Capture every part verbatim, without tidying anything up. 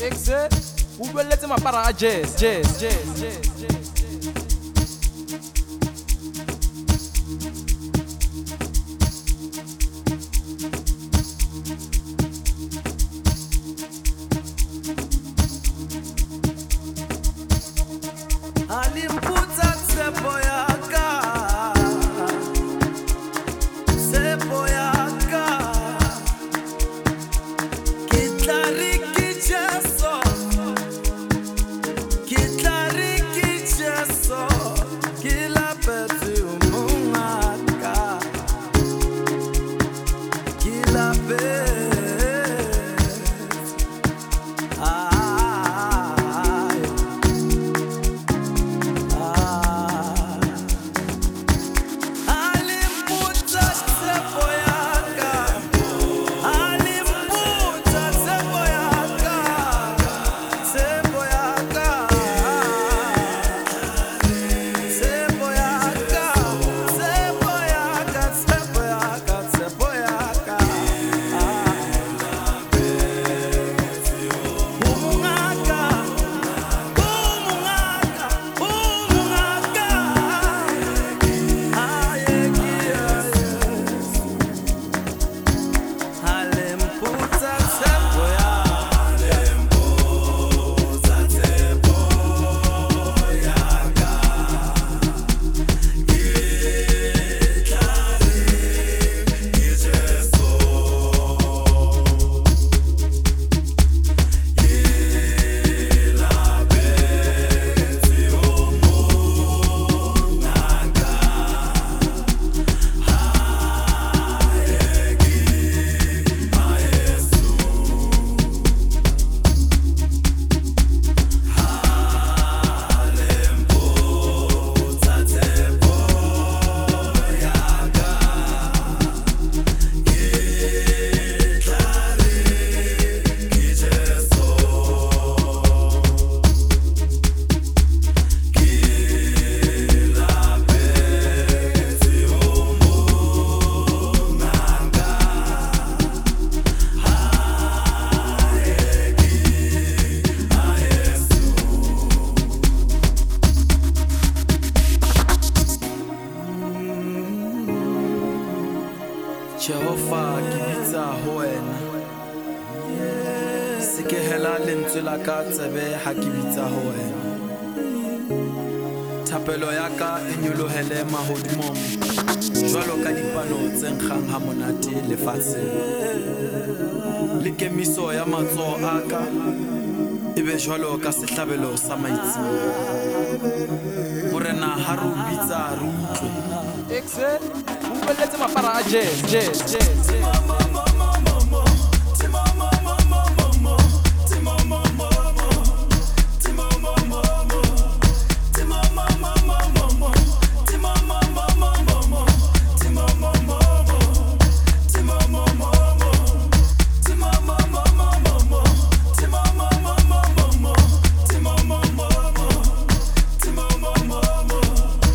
Exe, o beleza ma para jazz, jazz, jazz, jazz, jazz. Alimputa tsepo yaka, tsepo yaka. Kitlari kicheso, kitlari kicheso. Kila peti umungaka, kila peti. Jehova ke bitsa ho wena, se ke hela lentswe la ka tsebe ha ke bitsa ho wena. Thapelo ya ka e nyolohele mahodimong, jwalo ka dipalo tse nkgang ha monate lefatsheng. Le kemiso ya matsoho a ka e be jwalo ka sehlabelo sa maitsimo. Morena ha re o bitsa re utlwe. Exe, o beleza ma para jazz, jazz, jazz, jazz.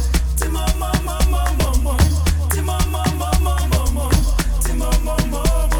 Mama,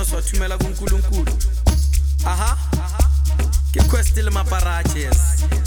siwathumela kuNkulunkulu. Aha, ke quest le maparaches.